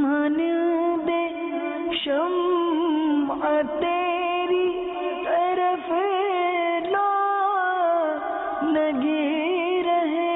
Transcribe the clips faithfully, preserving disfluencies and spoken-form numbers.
مانند شمع تیری طرف لا لگی رہے۔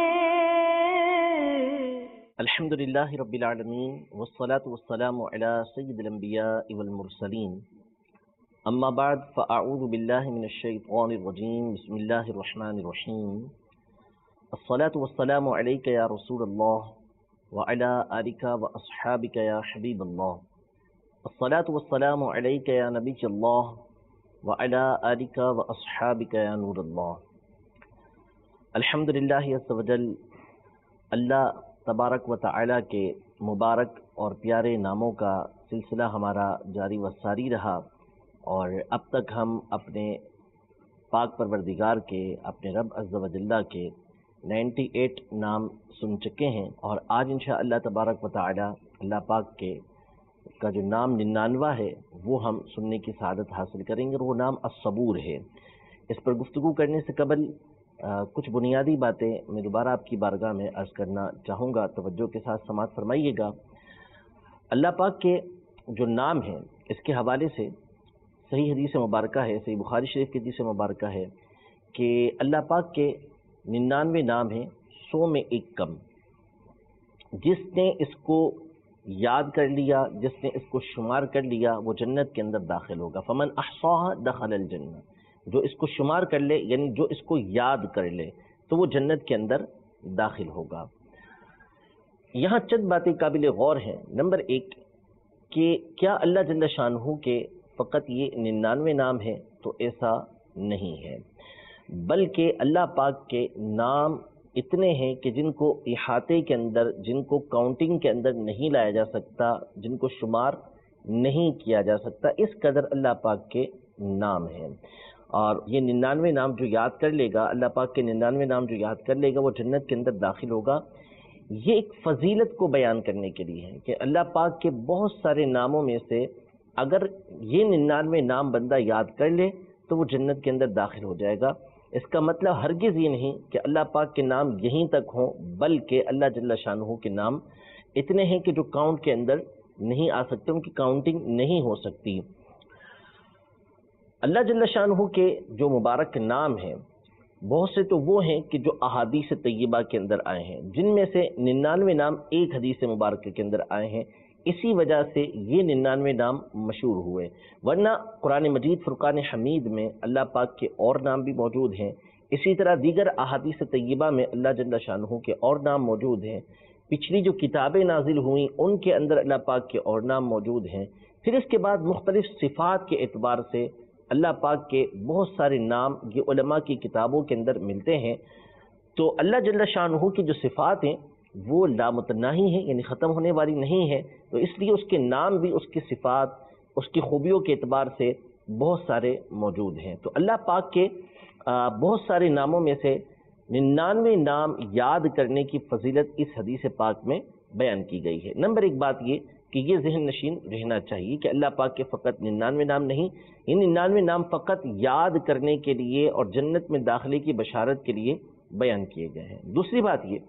الحمد للہ رب العالمین والصلاة والسلام علی سید الانبیاء والمرسلین، اما بعد فاعوذ باللہ من الشیطان الرجیم، بسم اللہ الرحمن الرحیم۔ الصلاة والسلام علیک یا رسول اللہ وعلی آلک واصحابک یا حبیب اللہ۔ الصلاة والسلام علیک یا نبی اللہ وعلی آلک واصحابک یا نور اللہ۔ الحمدللہ عز وجل، اللہ تبارک و تعالی کے مبارک اور پیارے ناموں کا سلسلہ ہمارا جاری و ساری رہا، اور اب تک ہم اپنے پاک پروردگار کے، اپنے رب عز و جلہ کے نائنٹی ایٹ نام سن چکے ہیں، اور آج انشاءاللہ تبارک و تعالی اللہ پاک کے کا جو نام ننانوہ ہے وہ ہم سننے کی سعادت حاصل کریں گے، اور وہ نام الصبور ہے۔ اس پر گفتگو کرنے سے قبل آ, کچھ بنیادی باتیں میں دوبارہ آپ کی بارگاہ میں عرض کرنا چاہوں گا، توجہ کے ساتھ سماعت فرمائیے گا۔ اللہ پاک کے جو نام ہیں اس کے حوالے سے صحیح حدیث مبارکہ ہے، صحیح بخاری شریف کی حدیث مبارکہ ہے کہ اللہ پاک کے ننانوے نام ہیں، سو میں ایک کم۔ جس نے اس کو یاد کر لیا، جس نے اس کو شمار کر لیا، وہ جنت کے اندر داخل ہوگا۔ فمن احصاها دخل الجنہ، جو اس کو شمار کر لے، یعنی جو اس کو یاد کر لے تو وہ جنت کے اندر داخل ہوگا۔ یہاں چند باتیں قابل غور ہیں۔ نمبر ایک کہ کیا اللہ جل شانہ کے فقط یہ ننانوے نام ہیں؟ تو ایسا نہیں ہے، بلکہ اللہ پاک کے نام اتنے ہیں کہ جن کو احاطے کے اندر، جن کو کاؤنٹنگ کے اندر نہیں لایا جا سکتا، جن کو شمار نہیں کیا جا سکتا، اس قدر اللہ پاک کے نام ہیں۔ اور یہ ننانوے نام جو یاد کر لے گا، اللہ پاک کے ننانوے نام جو یاد کر لے گا، وہ جنت کے اندر داخل ہوگا۔ یہ ایک فضیلت کو بیان کرنے کے لیے ہے کہ اللہ پاک کے بہت سارے ناموں میں سے اگر یہ ننانوے نام بندہ یاد کر لے تو وہ جنت کے اندر داخل ہو جائے گا۔ اس کا مطلب ہرگز یہ نہیں کہ اللہ پاک کے نام یہیں تک ہوں، بلکہ اللہ جل شانہ کے نام اتنے ہیں کہ جو کاؤنٹ کے اندر نہیں آ سکتے، ان کی کاؤنٹنگ نہیں ہو سکتی۔ اللہ جل شانہ کے جو مبارک نام ہیں بہت سے تو وہ ہیں کہ جو احادیث طیبہ کے اندر آئے ہیں، جن میں سے ننانوے نام ایک حدیث مبارکہ کے اندر آئے ہیں، اسی وجہ سے یہ ننانوے نام مشہور ہوئے۔ ورنہ قرآن مجید فرقان حمید میں اللہ پاک کے اور نام بھی موجود ہیں، اسی طرح دیگر احادیث طیبہ میں اللہ جل شانہ کے اور نام موجود ہیں، پچھلی جو کتابیں نازل ہوئیں ان کے اندر اللہ پاک کے اور نام موجود ہیں۔ پھر اس کے بعد مختلف صفات کے اعتبار سے اللہ پاک کے بہت سارے نام یہ علماء کی کتابوں کے اندر ملتے ہیں۔ تو اللہ جل شانہ کی جو صفات ہیں وہ لامتناہی ہیں، یعنی ختم ہونے والی نہیں ہے، تو اس لیے اس کے نام بھی اس کی صفات، اس کی خوبیوں کے اعتبار سے بہت سارے موجود ہیں۔ تو اللہ پاک کے بہت سارے ناموں میں سے ننانوے نام یاد کرنے کی فضیلت اس حدیث پاک میں بیان کی گئی ہے۔ نمبر ایک بات یہ کہ یہ ذہن نشین رہنا چاہیے کہ اللہ پاک کے فقط ننانوے نام نہیں، یہ ننانوے نام فقط یاد کرنے کے لیے اور جنت میں داخلے کی بشارت کے لیے بیان کیے گئے ہیں۔ دوسری بات یہ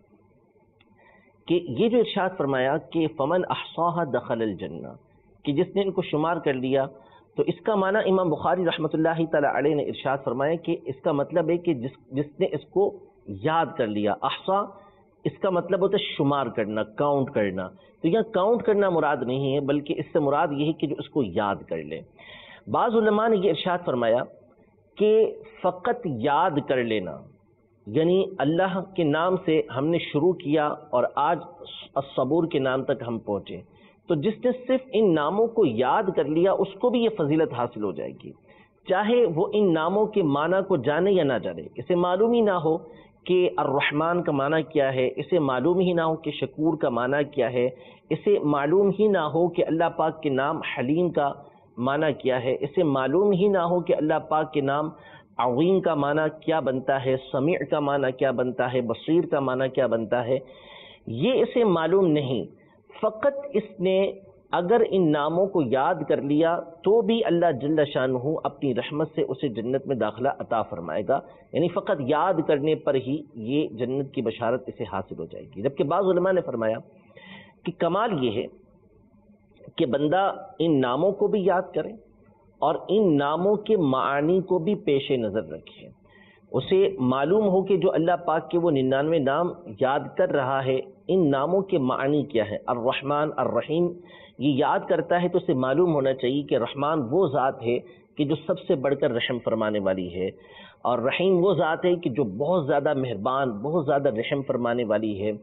کہ یہ جو ارشاد فرمایا کہ فمن احصاها دخل الجنہ، کہ جس نے ان کو شمار کر لیا، تو اس کا معنی امام بخاری رحمۃ اللہ تعالی علیہ نے ارشاد فرمایا کہ اس کا مطلب ہے کہ جس جس نے اس کو یاد کر لیا۔ احصا اس کا مطلب ہوتا ہے شمار کرنا، کاؤنٹ کرنا، تو یہاں کاؤنٹ کرنا مراد نہیں ہے، بلکہ اس سے مراد یہ ہے کہ جو اس کو یاد کر لے۔ بعض علماء نے یہ ارشاد فرمایا کہ فقط یاد کر لینا، یعنی اللہ کے نام سے ہم نے شروع کیا اور آج الصبور کے نام تک ہم پہنچے، تو جس نے صرف ان ناموں کو یاد کر لیا اس کو بھی یہ فضیلت حاصل ہو جائے گی، چاہے وہ ان ناموں کے معنی کو جانے یا نہ جانے، اسے معلوم ہی نہ ہو کہ الرحمن کا معنی کیا ہے، اسے معلوم ہی نہ ہو کہ شکور کا معنی کیا ہے، اسے معلوم ہی نہ ہو کہ اللہ پاک کے نام حلیم کا معنی کیا ہے، اسے معلوم ہی نہ ہو کہ اللہ پاک کے نام عظیم کا معنی کیا بنتا ہے، سمیع کا معنی کیا بنتا ہے، بصیر کا معنی کیا بنتا ہے، یہ اسے معلوم نہیں۔ فقط اس نے اگر ان ناموں کو یاد کر لیا تو بھی اللہ جل شانہ اپنی رحمت سے اسے جنت میں داخلہ عطا فرمائے گا، یعنی فقط یاد کرنے پر ہی یہ جنت کی بشارت اسے حاصل ہو جائے گی۔ جبکہ بعض علماء نے فرمایا کہ کمال یہ ہے کہ بندہ ان ناموں کو بھی یاد کرے اور ان ناموں کے معانی کو بھی پیش نظر رکھے. اسے معلوم ہو کہ جو اللہ پاک کے وہ ننانوے نام یاد کر رہا ہے ان ناموں کے معنی کیا ہے. الرحمن الرحیم یہ یاد کرتا ہے تو اسے معلوم ہونا چاہیے کہ رحمان وہ ذات ہے کہ جو سب سے بڑھ کر رحم فرمانے والی ہے، اور رحیم وہ ذات ہے کہ جو بہت زیادہ مہربان، بہت زیادہ رحم فرمانے والی ہے.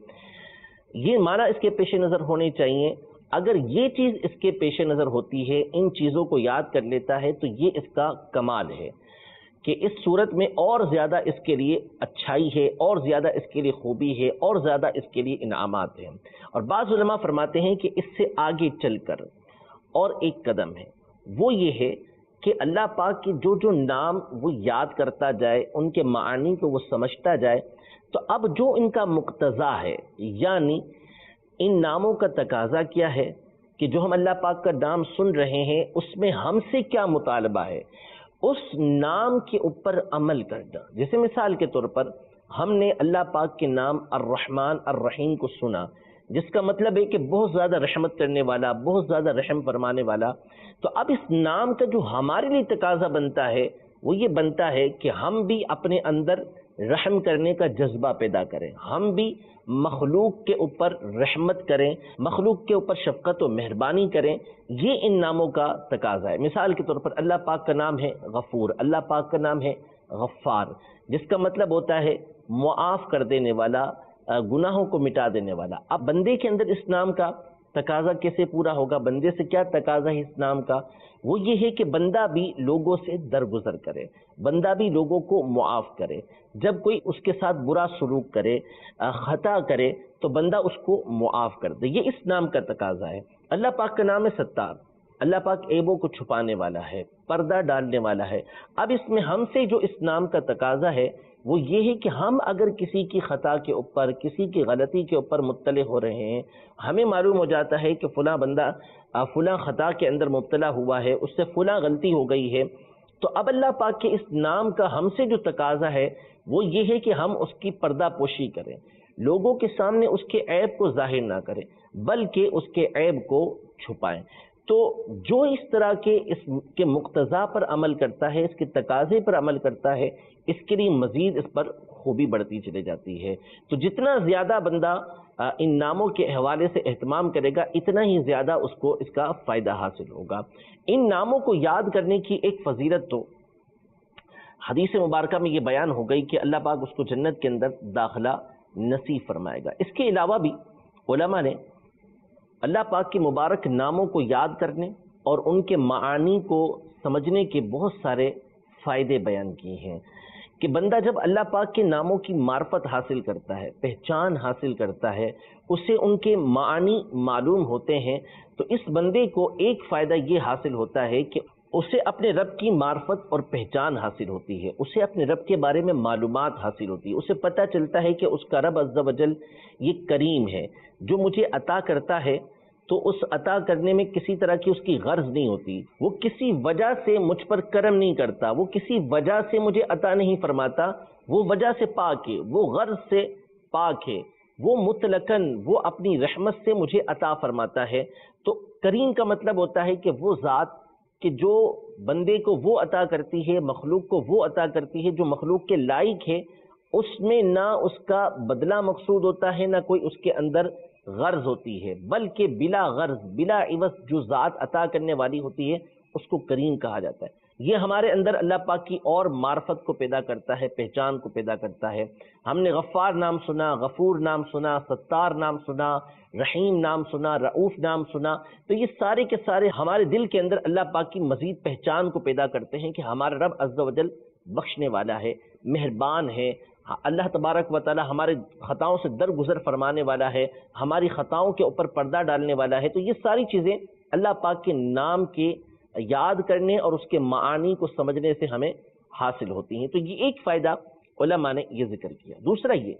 یہ معنی اس کے پیش نظر ہونے چاہیے. اگر یہ چیز اس کے پیش نظر ہوتی ہے، ان چیزوں کو یاد کر لیتا ہے، تو یہ اس کا کمال ہے کہ اس صورت میں اور زیادہ اس کے لیے اچھائی ہے، اور زیادہ اس کے لیے خوبی ہے، اور زیادہ اس کے لیے انعامات ہیں. اور بعض علماء فرماتے ہیں کہ اس سے آگے چل کر اور ایک قدم ہے، وہ یہ ہے کہ اللہ پاک کے جو جو نام وہ یاد کرتا جائے، ان کے معانی کو وہ سمجھتا جائے، تو اب جو ان کا مقتضا ہے، یعنی ان ناموں کا تقاضا کیا ہے کہ جو ہم اللہ پاک کا نام سن رہے ہیں اس میں ہم سے کیا مطالبہ ہے، اس نام کے اوپر عمل کرنا. جیسے مثال کے طور پر ہم نے اللہ پاک کے نام الرحمن الرحیم کو سنا، جس کا مطلب ہے کہ بہت زیادہ رحمت کرنے والا، بہت زیادہ رحم فرمانے والا. تو اب اس نام کا جو ہمارے لیے تقاضا بنتا ہے وہ یہ بنتا ہے کہ ہم بھی اپنے اندر رحم کرنے کا جذبہ پیدا کریں، ہم بھی مخلوق کے اوپر رحمت کریں، مخلوق کے اوپر شفقت و مہربانی کریں. یہ ان ناموں کا تقاضا ہے. مثال کے طور پر اللہ پاک کا نام ہے غفور، اللہ پاک کا نام ہے غفار، جس کا مطلب ہوتا ہے معاف کر دینے والا، گناہوں کو مٹا دینے والا. اب بندے کے اندر اس نام کا تقاضا کیسے پورا ہوگا؟ بندے سے کیا تقاضا ہے اس نام کا؟ وہ یہ ہے کہ بندہ بھی لوگوں سے درگزر کرے، بندہ بھی لوگوں کو معاف کرے. جب کوئی اس کے ساتھ برا سلوک کرے، خطا کرے، تو بندہ اس کو معاف کر دے. یہ اس نام کا تقاضا ہے. اللہ پاک کا نام ہے ستار، اللہ پاک عیبوں کو چھپانے والا ہے، پردہ ڈالنے والا ہے. اب اس میں ہم سے جو اس نام کا تقاضا ہے وہ یہ ہے کہ ہم اگر کسی کی خطا کے اوپر، کسی کی غلطی کے اوپر مطلع ہو رہے ہیں، ہمیں معلوم ہو جاتا ہے کہ فلاں بندہ فلاں خطا کے اندر مبتلا ہوا ہے، اس سے فلاں غلطی ہو گئی ہے، تو اب اللہ پاک کے اس نام کا ہم سے جو تقاضا ہے وہ یہ ہے کہ ہم اس کی پردہ پوشی کریں، لوگوں کے سامنے اس کے عیب کو ظاہر نہ کریں بلکہ اس کے عیب کو چھپائیں. تو جو اس طرح کے اس کے مقتضا پر عمل کرتا ہے، اس کے تقاضے پر عمل کرتا ہے، اس کے لیے مزید اس پر خوبی بڑھتی چلی جاتی ہے. تو جتنا زیادہ بندہ ان ناموں کے حوالے سے اہتمام کرے گا اتنا ہی زیادہ اس کو اس کا فائدہ حاصل ہوگا. ان ناموں کو یاد کرنے کی ایک فضیلت تو حدیث مبارکہ میں یہ بیان ہو گئی کہ اللہ پاک اس کو جنت کے اندر داخلہ نصیب فرمائے گا. اس کے علاوہ بھی علماء نے اللہ پاک کے مبارک ناموں کو یاد کرنے اور ان کے معانی کو سمجھنے کے بہت سارے فائدے بیان کیے ہیں کہ بندہ جب اللہ پاک کے ناموں کی معرفت حاصل کرتا ہے، پہچان حاصل کرتا ہے، اسے ان کے معانی معلوم ہوتے ہیں، تو اس بندے کو ایک فائدہ یہ حاصل ہوتا ہے کہ اسے اپنے رب کی معرفت اور پہچان حاصل ہوتی ہے، اسے اپنے رب کے بارے میں معلومات حاصل ہوتی ہے، اسے پتہ چلتا ہے کہ اس کا رب عز و جل یہ کریم ہے، جو مجھے عطا کرتا ہے تو اس عطا کرنے میں کسی طرح کی اس کی غرض نہیں ہوتی، وہ کسی وجہ سے مجھ پر کرم نہیں کرتا، وہ کسی وجہ سے مجھے عطا نہیں فرماتا، وہ وجہ سے پاک ہے، وہ غرض سے پاک ہے، وہ مطلقاً وہ اپنی رحمت سے مجھے عطا فرماتا ہے. تو کریم کا مطلب ہوتا ہے کہ وہ ذات کہ جو بندے کو وہ عطا کرتی ہے، مخلوق کو وہ عطا کرتی ہے جو مخلوق کے لائق ہے، اس میں نہ اس کا بدلہ مقصود ہوتا ہے، نہ کوئی اس کے اندر غرض ہوتی ہے، بلکہ بلا غرض بلا عوض جو ذات عطا کرنے والی ہوتی ہے اس کو کریم کہا جاتا ہے. یہ ہمارے اندر اللہ پاک کی اور معرفت کو پیدا کرتا ہے، پہچان کو پیدا کرتا ہے. ہم نے غفار نام سنا، غفور نام سنا، ستار نام سنا، رحیم نام سنا، رؤوف نام سنا، تو یہ سارے کے سارے ہمارے دل کے اندر اللہ پاک کی مزید پہچان کو پیدا کرتے ہیں کہ ہمارا رب عز و جل بخشنے والا ہے، مہربان ہے، اللہ تبارک و تعالی ہمارے خطاؤں سے درگزر فرمانے والا ہے، ہماری خطاؤں کے اوپر پردہ ڈالنے والا ہے. تو یہ ساری چیزیں اللہ پاک کے نام کے یاد کرنے اور اس کے معانی کو سمجھنے سے ہمیں حاصل ہوتی ہیں. تو یہ ایک فائدہ علماء نے یہ ذکر کیا. دوسرا یہ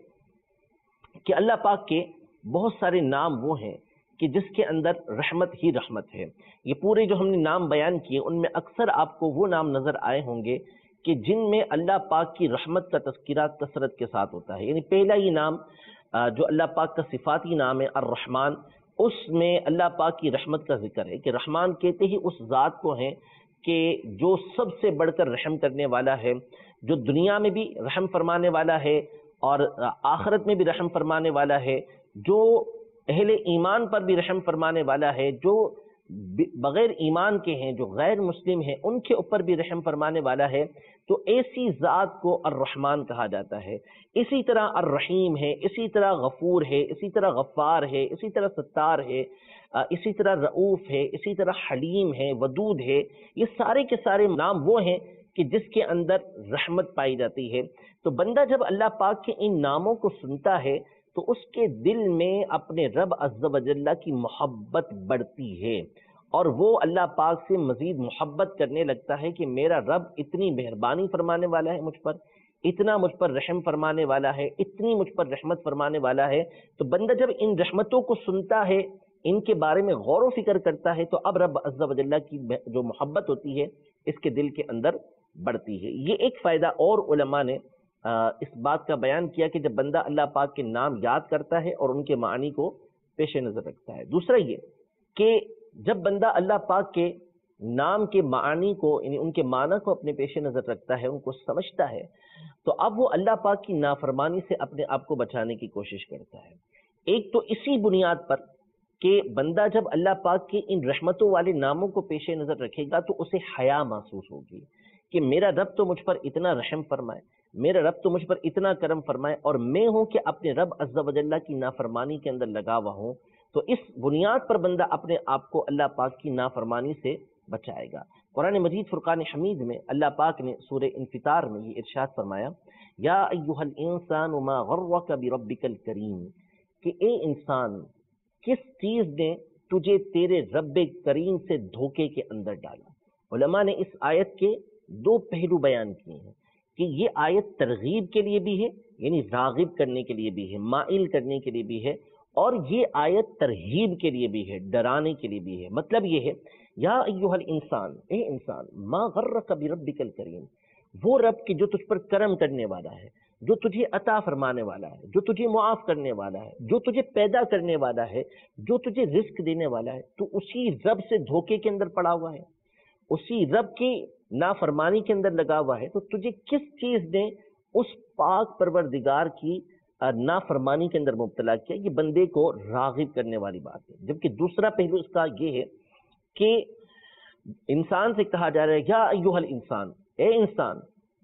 کہ اللہ پاک کے بہت سارے نام وہ ہیں کہ جس کے اندر رحمت ہی رحمت ہے. یہ پورے جو ہم نے نام بیان کیے ان میں اکثر آپ کو وہ نام نظر آئے ہوں گے کہ جن میں اللہ پاک کی رحمت کا تذکرہ کثرت کے ساتھ ہوتا ہے. یعنی پہلا یہ نام جو اللہ پاک کا صفاتی نام ہے الرحمن، اس میں اللہ پاک کی رحمت کا ذکر ہے کہ رحمان کہتے ہی اس ذات کو ہیں کہ جو سب سے بڑھ کر رحم کرنے والا ہے، جو دنیا میں بھی رحم فرمانے والا ہے اور آخرت میں بھی رحم فرمانے والا ہے، جو اہل ایمان پر بھی رحم فرمانے والا ہے، جو بغیر ایمان کے ہیں، جو غیر مسلم ہیں، ان کے اوپر بھی رحم فرمانے والا ہے، تو ایسی ذات کو الرحمن کہا جاتا ہے۔ اسی طرح الرحیم ہے، اسی طرح غفور ہے، اسی طرح غفار ہے، اسی طرح ستار ہے، اسی طرح رؤوف ہے، اسی طرح حلیم ہے، ودود ہے۔ یہ سارے کے سارے نام وہ ہیں کہ جس کے اندر رحمت پائی جاتی ہے۔ تو بندہ جب اللہ پاک کے ان ناموں کو سنتا ہے تو اس کے دل میں اپنے رب عز و جل کی محبت بڑھتی ہے، اور وہ اللہ پاک سے مزید محبت کرنے لگتا ہے کہ میرا رب اتنی مہربانی فرمانے والا ہے مجھ پر، اتنا مجھ پر رحم فرمانے والا ہے، اتنی مجھ پر رحمت فرمانے والا ہے۔ تو بندہ جب ان رحمتوں کو سنتا ہے، ان کے بارے میں غور و فکر کرتا ہے، تو اب رب عز و جل کی جو محبت ہوتی ہے اس کے دل کے اندر بڑھتی ہے۔ یہ ایک فائدہ اور علماء نے اس بات کا بیان کیا کہ جب بندہ اللہ پاک کے نام یاد کرتا ہے اور ان کے معنی کو پیش نظر رکھتا ہے۔ دوسرا یہ کہ جب بندہ اللہ پاک کے نام کے معنی کو، یعنی ان کے معنی کو اپنے پیش نظر رکھتا ہے، ان کو سمجھتا ہے، تو اب وہ اللہ پاک کی نافرمانی سے اپنے آپ کو بچانے کی کوشش کرتا ہے۔ ایک تو اسی بنیاد پر کہ بندہ جب اللہ پاک کے ان رحمتوں والے ناموں کو پیش نظر رکھے گا تو اسے حیا محسوس ہوگی کہ میرا رب تو مجھ پر اتنا رحم فرمائے، میرا رب تو مجھ پر اتنا کرم فرمائے، اور میں ہوں کہ اپنے رب عز و جل کی نافرمانی کے اندر لگا ہوا ہوں۔ تو اس بنیاد پر بندہ اپنے آپ کو اللہ پاک کی نافرمانی سے بچائے گا۔ قرآن مجید فرقان حمید میں اللہ پاک نے سورہ انفطار میں یہ ارشاد فرمایا، یا ایھا الانسان ما غرک بربک الکریم، کہ اے انسان کس چیز نے تجھے تیرے رب کریم سے دھوکے کے اندر ڈالا۔ علماء نے اس آیت کے دو پہلو بیان کیے ہیں کہ یہ آیت ترغیب کے لیے بھی ہے، یعنی راغب کرنے کے لیے بھی ہے، مائل کرنے کے لیے بھی ہے، اور یہ آیت ترہیب کے لیے بھی ہے، ڈرانے کے لیے بھی ہے۔ مطلب یہ ہے، یا ایھا الانسان، اے انسان، ما غرک بربک الکریم، وہ رب کہ جو تجھ پر کرم کرنے والا ہے، جو تجھے عطا فرمانے والا ہے، جو تجھے معاف کرنے والا ہے، جو تجھے پیدا کرنے والا ہے، جو تجھے رزق دینے والا ہے، تو اسی رب سے دھوکے کے اندر پڑا ہوا ہے، اسی رب کی نافرمانی کے اندر لگا ہوا ہے۔ تو تجھے کس چیز نے اس پاک پروردگار کی نافرمانی کے اندر مبتلا کیا؟ یہ بندے کو راغب کرنے والی بات ہے۔ جبکہ دوسرا پہلو اس کا یہ ہے کہ انسان سے کہا جا رہا ہے، یا ایھا الانسان، اے انسان،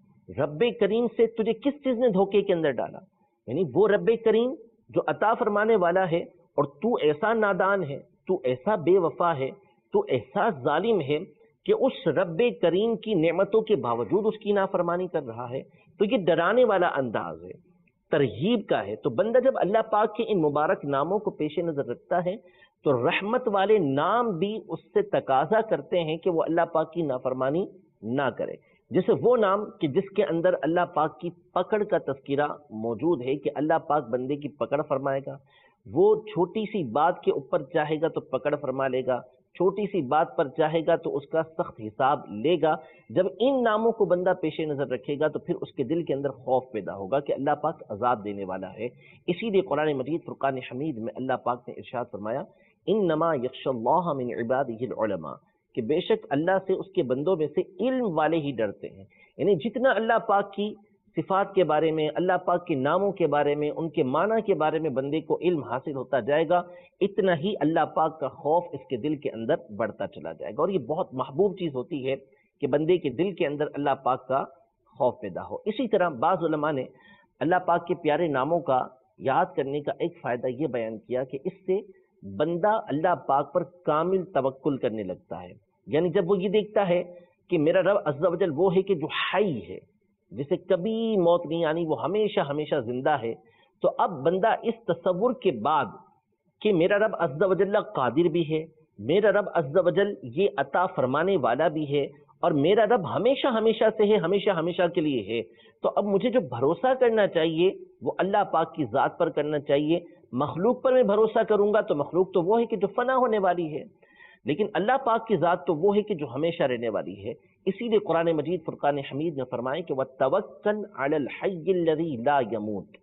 رب کریم سے تجھے کس چیز نے دھوکے کے اندر ڈالا؟ یعنی وہ رب کریم جو عطا فرمانے والا ہے، اور تو ایسا نادان ہے، تو ایسا بے وفا ہے، تو ایسا ظالم ہے کہ اس رب کریم کی نعمتوں کے باوجود اس کی نافرمانی کر رہا ہے۔ تو یہ ڈرانے والا انداز ہے، ترغیب کا ہے۔ تو بندہ جب اللہ پاک کے ان مبارک ناموں کو پیش نظر رکھتا ہے تو رحمت والے نام بھی اس سے تقاضا کرتے ہیں کہ وہ اللہ پاک کی نافرمانی نہ کرے۔ جیسے وہ نام کہ جس کے اندر اللہ پاک کی پکڑ کا تذکرہ موجود ہے کہ اللہ پاک بندے کی پکڑ فرمائے گا، وہ چھوٹی سی بات کے اوپر چاہے گا تو پکڑ فرما لے گا، چھوٹی سی بات پر چاہے گا تو اس کا سخت حساب لے گا۔ جب ان ناموں کو بندہ پیش نظر رکھے گا تو پھر اس کے دل کے اندر خوف پیدا ہوگا کہ اللہ پاک عذاب دینے والا ہے۔ اسی لیے قرآن مجید فرقان حمید میں اللہ پاک نے ارشاد فرمایا، انما یخشی اللہ من عبادہ العلماء، کہ بے شک اللہ سے اس کے بندوں میں سے علم والے ہی ڈرتے ہیں۔ یعنی جتنا اللہ پاک کی صفات کے بارے میں، اللہ پاک کے ناموں کے بارے میں، ان کے معنی کے بارے میں بندے کو علم حاصل ہوتا جائے گا، اتنا ہی اللہ پاک کا خوف اس کے دل کے اندر بڑھتا چلا جائے گا۔ اور یہ بہت محبوب چیز ہوتی ہے کہ بندے کے دل کے اندر اللہ پاک کا خوف پیدا ہو۔ اسی طرح بعض علماء نے اللہ پاک کے پیارے ناموں کا یاد کرنے کا ایک فائدہ یہ بیان کیا کہ اس سے بندہ اللہ پاک پر کامل توکل کرنے لگتا ہے۔ یعنی جب وہ یہ دیکھتا ہے کہ میرا رب عز و جل وہ ہے کہ جو حی ہے، جسے کبھی موت نہیں آنی، وہ ہمیشہ ہمیشہ زندہ ہے، تو اب بندہ اس تصور کے بعد کہ میرا رب عز و جل قادر بھی ہے، میرا رب عز و جل یہ عطا فرمانے والا بھی ہے، اور میرا رب ہمیشہ ہمیشہ سے ہے، ہمیشہ ہمیشہ کے لیے ہے، تو اب مجھے جو بھروسہ کرنا چاہیے وہ اللہ پاک کی ذات پر کرنا چاہیے۔ مخلوق پر میں بھروسہ کروں گا تو مخلوق تو وہ ہے کہ جو فنا ہونے والی ہے، لیکن اللہ پاک کی ذات تو وہ ہے کہ جو ہمیشہ رہنے والی ہے۔ اسی لیے قرآن مجید فرقان حمید نے فرمائے کہ وَتَوَكَّلْ عَلَى الْحَيِّ الَّذِي لَا يَمُوتُ،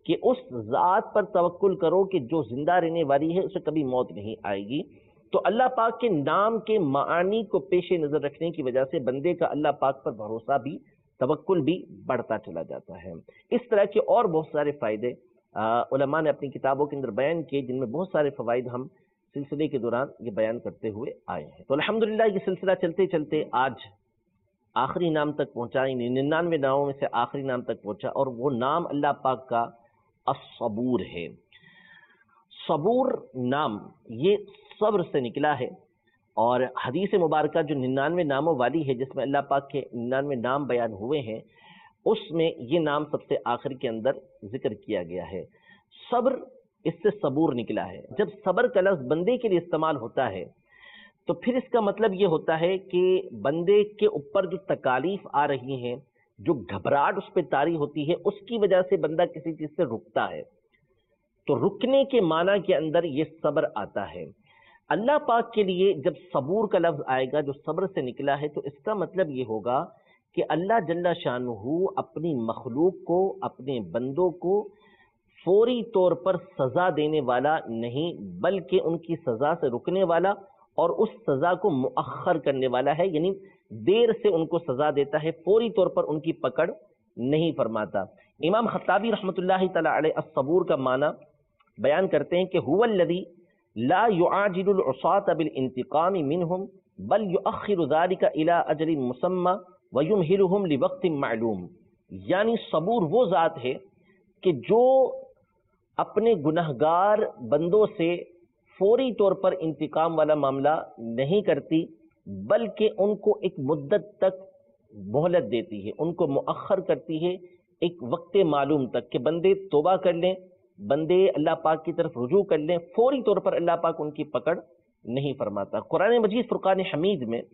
کہ اس ذات پر توکل کرو کہ جو زندہ رہنے والی ہے، اسے کبھی موت نہیں آئے گی۔ تو اللہ پاک کے نام کے معانی کو پیش نظر رکھنے کی وجہ سے بندے کا اللہ پاک پر بھروسہ بھی، توکل بھی بڑھتا چلا جاتا ہے۔ اس طرح کے اور بہت سارے فائدے علماء نے اپنی کتابوں کے اندر بیان کیے، جن میں بہت سارے فوائد ہم سلسلے کے دوران یہ بیان کرتے ہوئے آئے ہیں۔ تو الحمدللہ یہ سلسلہ چلتے چلتے آج آخری نام تک پہنچا، یعنی ننانوے ناموں میں سے آخری نام تک پہنچا، اور وہ نام اللہ پاک کا الصبور ہے۔ صبور نام یہ صبر سے نکلا ہے، اور حدیث مبارکہ جو ننانوے ناموں والی ہے، جس میں اللہ پاک کے ننانوے نام بیان ہوئے ہیں، اس میں یہ نام سب سے آخر کے اندر ذکر کیا گیا ہے۔ صبر، اس سے صبور نکلا ہے۔ جب صبر کا لفظ بندے کے لیے استعمال ہوتا ہے تو پھر اس کا مطلب یہ ہوتا ہے کہ بندے کے اوپر جو تکالیف آ رہی ہیں، جو گھبراہٹ اس پہ طاری ہوتی ہے، اس کی وجہ سے بندہ کسی چیز سے رکتا ہے، تو رکنے کے معنی کے اندر یہ صبر آتا ہے۔ اللہ پاک کے لیے جب صبور کا لفظ آئے گا جو صبر سے نکلا ہے، تو اس کا مطلب یہ ہوگا کہ اللہ جل شانہ اپنی مخلوق کو، اپنے بندوں کو فوری طور پر سزا دینے والا نہیں، بلکہ ان کی سزا سے رکنے والا اور اس سزا کو مؤخر کرنے والا ہے، یعنی دیر سے ان کو سزا دیتا ہے، فوری طور پر ان کی پکڑ نہیں فرماتا۔ امام خطابی رحمۃ اللہ تعالی علیہ الصبور کا معنی بیان کرتے ہیں کہ هو الذی لا يعاجل العصاة بالانتقام منهم بل يؤخر ذلك الى اجل مسمى ويمهلهم لوقت معلوم، یعنی صبور وہ ذات ہے کہ جو اپنے گنہگار بندوں سے فوری طور پر انتقام والا معاملہ نہیں کرتی، بلکہ ان کو ایک مدت تک مہلت دیتی ہے، ان کو مؤخر کرتی ہے ایک وقت معلوم تک، کہ بندے توبہ کر لیں، بندے اللہ پاک کی طرف رجوع کر لیں، فوری طور پر اللہ پاک ان کی پکڑ نہیں فرماتا۔ قرآن مجید فرقان حمید میں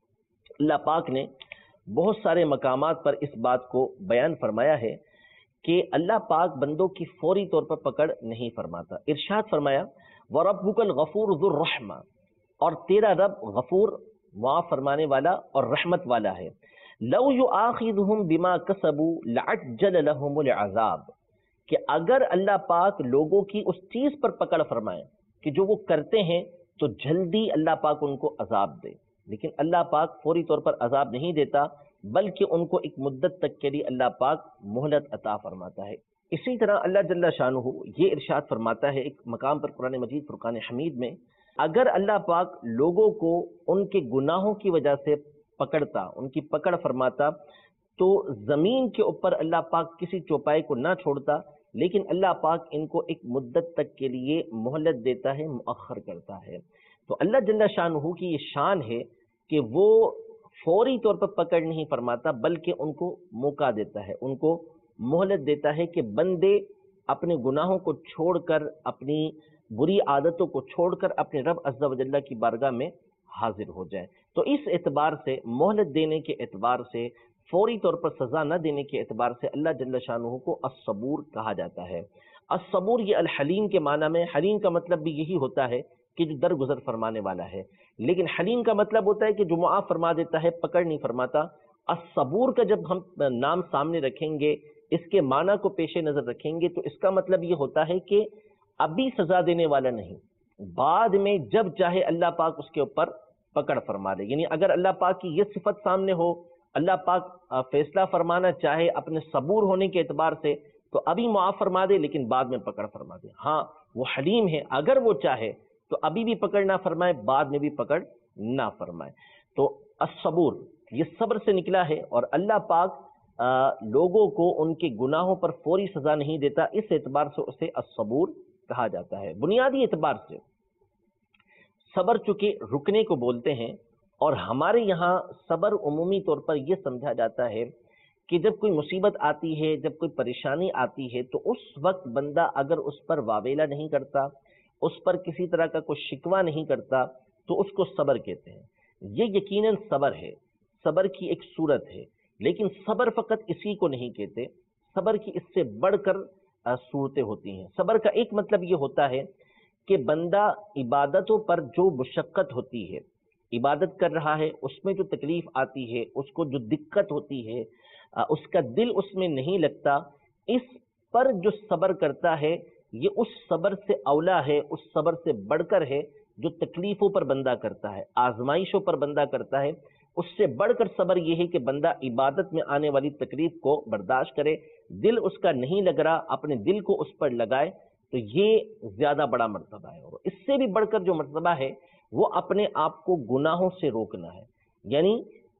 اللہ پاک نے بہت سارے مقامات پر اس بات کو بیان فرمایا ہے کہ اللہ پاک بندوں کی فوری طور پر پکڑ نہیں فرماتا۔ ارشاد فرمایا وَرَبُّكَ الْغَفُورُ ذُو الرَّحْمَةِ، اور تیرا رب غفور معاف فرمانے والا اور رحمت والا ہے۔ لَوْ يُؤَاخِذُهُمْ بِمَا كَسَبُوا لَعَجَّلَ لَهُمُ الْعَذَابُ، کہ اگر اللہ پاک لوگوں کی اس چیز پر پکڑ فرمائے کہ جو وہ کرتے ہیں تو جلدی اللہ پاک ان کو عذاب دے، لیکن اللہ پاک فوری طور پر عذاب نہیں دیتا، بلکہ ان کو ایک مدت تک کے لیے اللہ پاک مہلت عطا فرماتا ہے۔ اسی طرح اللہ جل شانہ یہ ارشاد فرماتا ہے ایک مقام پر قرآن مجید فرقان حمید میں، اگر اللہ پاک لوگوں کو ان کے گناہوں کی وجہ سے پکڑتا، ان کی پکڑ فرماتا، تو زمین کے اوپر اللہ پاک کسی چوپائے کو نہ چھوڑتا، لیکن اللہ پاک ان کو ایک مدت تک کے لیے مہلت دیتا ہے، مؤخر کرتا ہے۔ تو اللہ جل شانہ کی یہ شان ہے کہ وہ فوری طور پر پکڑ نہیں فرماتا، بلکہ ان کو موقع دیتا ہے، ان کو مہلت دیتا ہے کہ بندے اپنے گناہوں کو چھوڑ کر، اپنی بری عادتوں کو چھوڑ کر اپنے رب عز و جل کی بارگاہ میں حاضر ہو جائے۔ تو اس اعتبار سے، مہلت دینے کے اعتبار سے، فوری طور پر سزا نہ دینے کے اعتبار سے اللہ جل شانہ کو الصبور کہا جاتا ہے۔ الصبور یہ الحلیم کے معنی میں، حلیم کا مطلب بھی یہی ہوتا ہے کہ جو درگزر فرمانے والا ہے، لیکن حلیم کا مطلب ہوتا ہے کہ جو معاف فرما دیتا ہے، پکڑ نہیں فرماتا۔ الصبور کا جب ہم نام سامنے رکھیں گے، اس کے معنی کو پیش نظر رکھیں گے، تو اس کا مطلب یہ ہوتا ہے کہ ابھی سزا دینے والا نہیں، بعد میں جب چاہے اللہ پاک اس کے اوپر پکڑ فرما دے۔ یعنی اگر اللہ پاک کی یہ صفت سامنے ہو، اللہ پاک فیصلہ فرمانا چاہے اپنے صبور ہونے کے اعتبار سے، تو ابھی معاف فرما دے لیکن بعد میں پکڑ فرما دے۔ ہاں وہ حلیم ہے، اگر وہ چاہے تو ابھی بھی پکڑ نہ فرمائے، بعد میں بھی پکڑ نہ فرمائے۔ تو الصبور یہ صبر سے نکلا ہے، اور اللہ پاک آ, لوگوں کو ان کے گناہوں پر فوری سزا نہیں دیتا، اس اعتبار سے اسے الصبور کہا جاتا ہے۔ بنیادی اعتبار سے صبر چونکہ رکنے کو بولتے ہیں، اور ہمارے یہاں صبر عمومی طور پر یہ سمجھا جاتا ہے کہ جب کوئی مصیبت آتی ہے، جب کوئی پریشانی آتی ہے، تو اس وقت بندہ اگر اس پر واویلا نہیں کرتا، اس پر کسی طرح کا کوئی شکوہ نہیں کرتا، تو اس کو صبر کہتے ہیں۔ یہ یقیناً صبر ہے، صبر کی ایک صورت ہے، لیکن صبر فقط اسی کو نہیں کہتے، صبر کی اس سے بڑھ کر صورتیں ہوتی ہیں۔ صبر کا ایک مطلب یہ ہوتا ہے کہ بندہ عبادتوں پر جو مشقت ہوتی ہے، عبادت کر رہا ہے، اس میں جو تکلیف آتی ہے، اس کو جو دقت ہوتی ہے، اس کا دل اس میں نہیں لگتا، اس پر جو صبر کرتا ہے یہ اس صبر سے اولا ہے، اس صبر سے بڑھ کر ہے جو تکلیفوں پر بندہ کرتا ہے، آزمائشوں پر بندہ کرتا ہے۔ اس سے بڑھ کر صبر یہ ہے کہ بندہ عبادت میں آنے والی تکلیف کو برداشت کرے، دل اس کا نہیں لگ رہا، اپنے دل کو اس پر لگائے، تو یہ زیادہ بڑا مرتبہ ہے۔ اور اس سے بھی بڑھ کر جو مرتبہ ہے وہ اپنے آپ کو گناہوں سے روکنا ہے، یعنی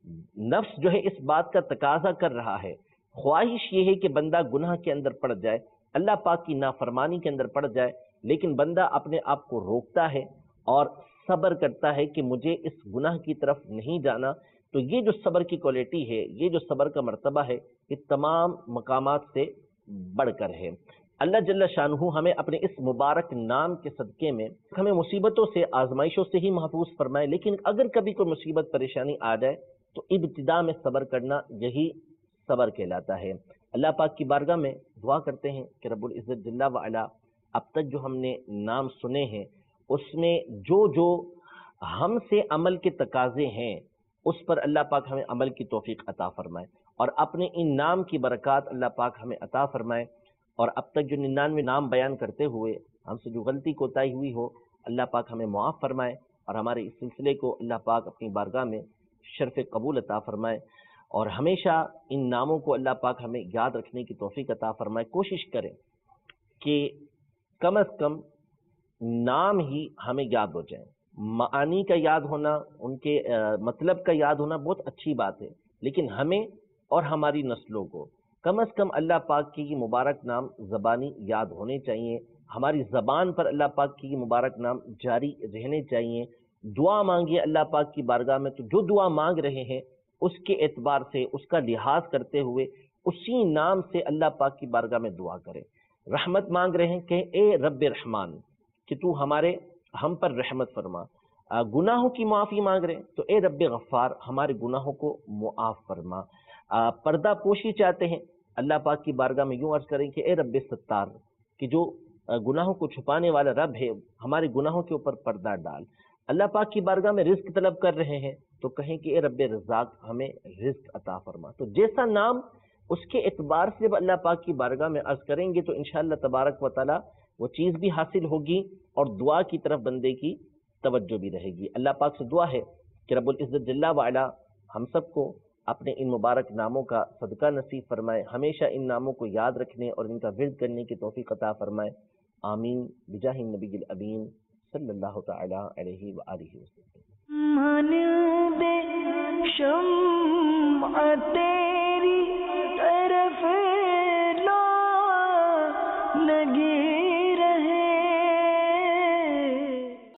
نفس جو ہے اس بات کا تقاضا کر رہا ہے، خواہش یہ ہے کہ بندہ گناہ کے اندر پڑ جائے، اللہ پاک کی نافرمانی کے اندر پڑ جائے، لیکن بندہ اپنے آپ کو روکتا ہے اور صبر کرتا ہے کہ مجھے اس گناہ کی طرف نہیں جانا۔ تو یہ جو صبر کی کوالٹی ہے، یہ جو صبر کا مرتبہ ہے، یہ تمام مقامات سے بڑھ کر ہے۔ اللہ جل شانہ ہمیں اپنے اس مبارک نام کے صدقے میں ہمیں مصیبتوں سے، آزمائشوں سے ہی محفوظ فرمائے، لیکن اگر کبھی کوئی مصیبت پریشانی آ جائے تو ابتدا میں صبر کرنا یہی صبر کہلاتا ہے۔ اللہ پاک کی بارگاہ میں دعا کرتے ہیں کہ رب العزت جل وعلا اب تک جو ہم نے نام سنے ہیں اس میں جو جو ہم سے عمل کے تقاضے ہیں اس پر اللہ پاک ہمیں عمل کی توفیق عطا فرمائے، اور اپنے ان نام کی برکات اللہ پاک ہمیں عطا فرمائے، اور اب تک جو ننانوے نام بیان کرتے ہوئے ہم سے جو غلطی کوتاہی ہوئی ہو اللہ پاک ہمیں معاف فرمائے، اور ہمارے اس سلسلے کو اللہ پاک اپنی بارگاہ میں شرف قبول عطا فرمائے، اور ہمیشہ ان ناموں کو اللہ پاک ہمیں یاد رکھنے کی توفیق عطا فرمائے۔ کوشش کریں کہ کم از کم نام ہی ہمیں یاد ہو جائیں، معانی کا یاد ہونا، ان کے مطلب کا یاد ہونا بہت اچھی بات ہے، لیکن ہمیں اور ہماری نسلوں کو کم از کم اللہ پاک کی مبارک نام زبانی یاد ہونے چاہیے، ہماری زبان پر اللہ پاک کی مبارک نام جاری رہنے چاہیے۔ دعا مانگیے اللہ پاک کی بارگاہ میں تو جو دعا مانگ رہے ہیں اس کے اعتبار سے، اس کا لحاظ کرتے ہوئے اسی نام سے اللہ پاک کی بارگاہ میں دعا کریں۔ رحمت مانگ رہے ہیں کہ اے رب رحمان کہ تو ہمارے ہم پر رحمت فرما، گناہوں کی معافی مانگ رہے ہیں تو اے رب غفار ہمارے گناہوں کو معاف فرما، پردہ پوشی چاہتے ہیں اللہ پاک کی بارگاہ میں یوں عرض کریں کہ اے رب ستار کہ جو گناہوں کو چھپانے والا رب ہے ہمارے گناہوں کے اوپر پردہ ڈال۔ اللہ پاک کی بارگاہ میں رزق طلب کر رہے ہیں تو کہیں کہ اے رب رزاق ہمیں رزق عطا فرما۔ تو جیسا نام اس کے اعتبار سے جب اللہ پاک کی بارگاہ میں عرض کریں گے تو انشاءاللہ تبارک و تعالی وہ چیز بھی حاصل ہوگی اور دعا کی طرف بندے کی توجہ بھی رہے گی۔ اللہ پاک سے دعا ہے کہ رب العزت جل وعلا ہم سب کو اپنے ان مبارک ناموں کا صدقہ نصیب فرمائے، ہمیشہ ان ناموں کو یاد رکھنے اور ان کا ورد کرنے کی توفیق عطا فرمائے، آمین بجاہ النبی الامین صلی اللہ تعالی علیہ وآلہ وسلم۔ من دے شمعتے